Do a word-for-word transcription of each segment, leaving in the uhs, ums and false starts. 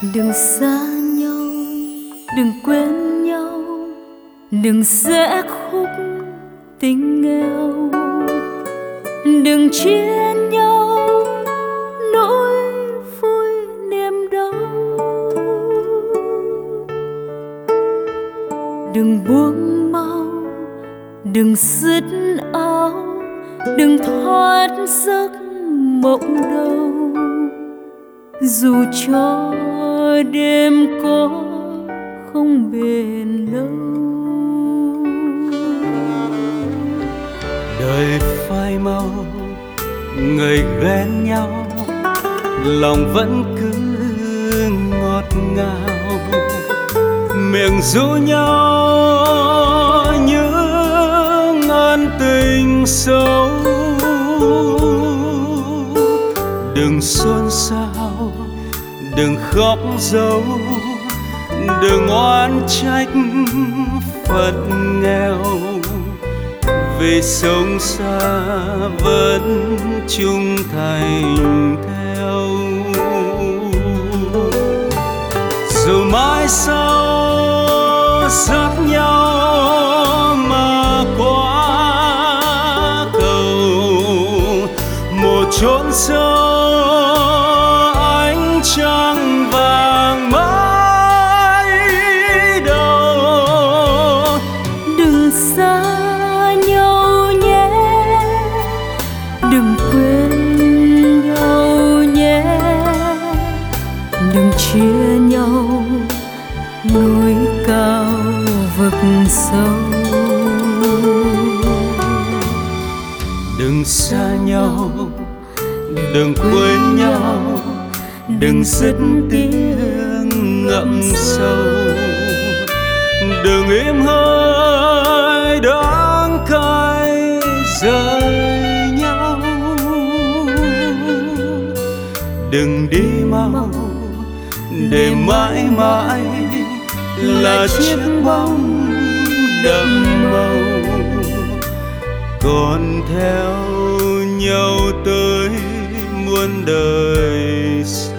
Đừng xa nhau, đừng quên nhau, đừng sẽ khúc tình nghèo. Đừng chia nhau nỗi vui niềm đau. Đừng buông mau, đừng dứt áo, đừng thoát giấc mộng đầu. Dù cho đêm có không bền lâu. Đời phai mau, người ghen nhau, lòng vẫn cứ ngọt ngào. Miệng ru nhau những ân tình sâu. Đừng xôn xao, đừng khóc dấu, đừng oán trách phận nghèo. Vì sống xa vẫn chung thành theo. Dù mãi sau dắt nhau mà qua cầu, một chốn sâu ánh trăng vàng mãi đầu. Đừng xa nhau nhé, đừng quên nhau nhé, đừng chia nhau núi cao vực sâu. Đừng xa nhau, đừng quên nhau, đừng dứt tiếng ngậm sâu. Đừng im hơi đắng cay rời nhau. Đừng đi mau để mãi mãi là chiếc bóng đậm màu, còn theo nhau tới muôn đời sau.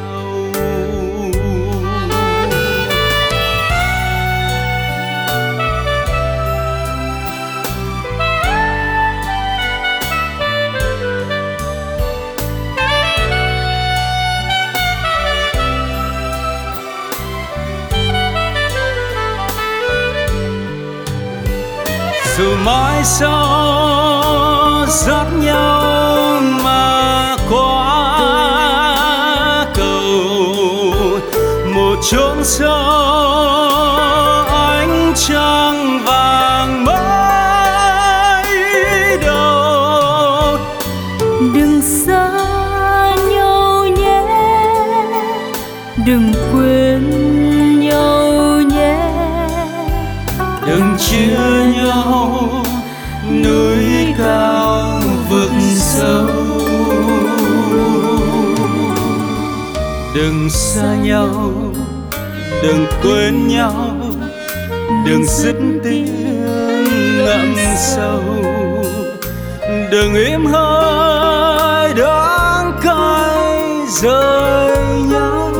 Dù mãi sau dắt nhau mà qua cầu, một chốn sâu ánh trăng vàng mãi đầu. Đừng xa nhau nhé, đừng quên nhau nhé, đừng chia nhau núi cao vực sâu. Đừng xa nhau, đừng quên nhau, đừng dứt tiếng ngậm sâu. Đừng im hơi đắng cay rời nhau.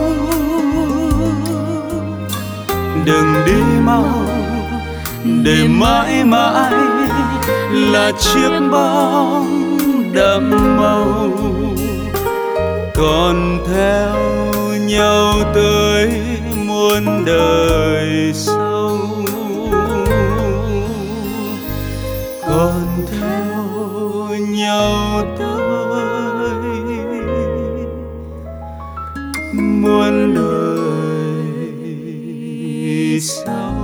Đừng đi mau để mãi mãi là chiếc bóng đậm màu, còn theo nhau tới muôn đời sau. Còn theo nhau tới muôn đời sau.